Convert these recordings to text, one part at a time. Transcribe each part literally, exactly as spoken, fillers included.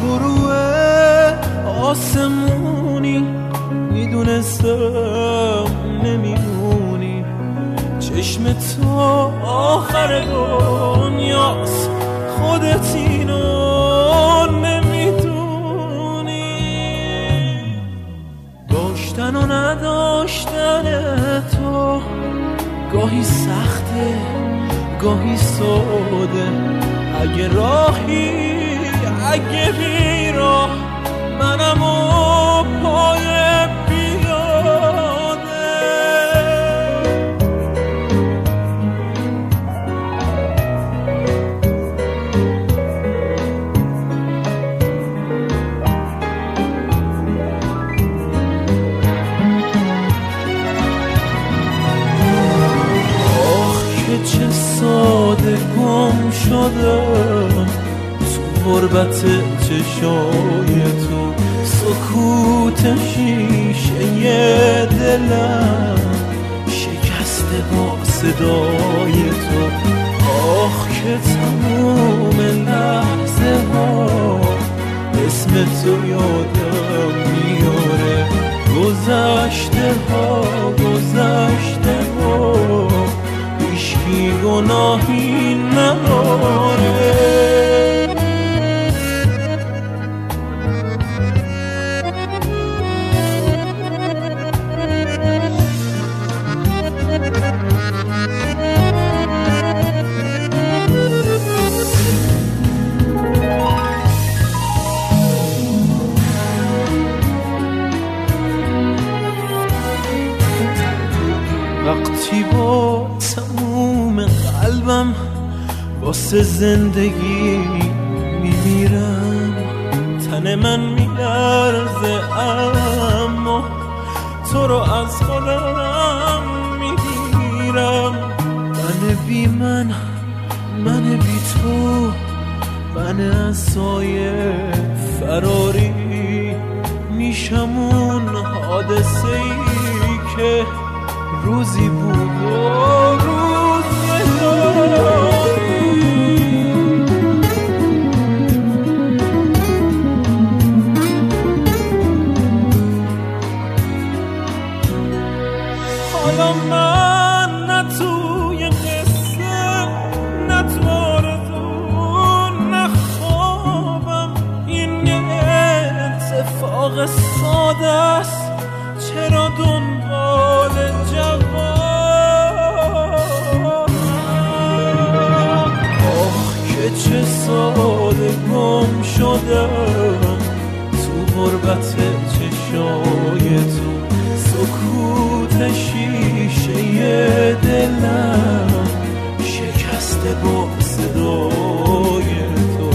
تو روی آسمونی، میدونستم نمیمونی. چشم تو آخر دنیاست، خودت اینو نمیدونی. داشتن و نداشتن تو گاهی سخته گاهی ساده. اگه راهی اگه بی راه، منم و پای بیاده. آخ که چه ساده گم شدم تو غربت چشای تو. سکوت شیشه دلم شکسته با صدای تو. آخ که تموم لحظه ها اسم تو یادم میاره. گذشته ها گذشته ها هیچکی گناهی نداره. وقتی با تموم قلبم واسه زندگی میمیرم، تن من میلرزه اما تو رو از خودم میگیرم. من بی من، من بی تو، من از سایه فراری میشم. اون حادثه ای که روزی بود و روز نداری. حالا من نه توی قصه نه تو آرزو نه خوابم. این یه اتفاق ساده است، چرا دنبال جواب؟ آخ که چه ساده گم شدم تو غربت چشای تو. سکوت شیشه دلم شکسته با صدای تو.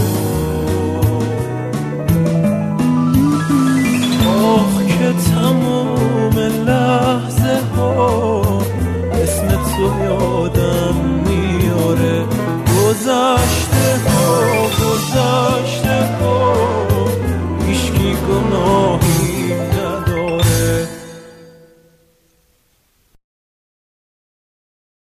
آخ که تموم لحظه ها اسم تو یادم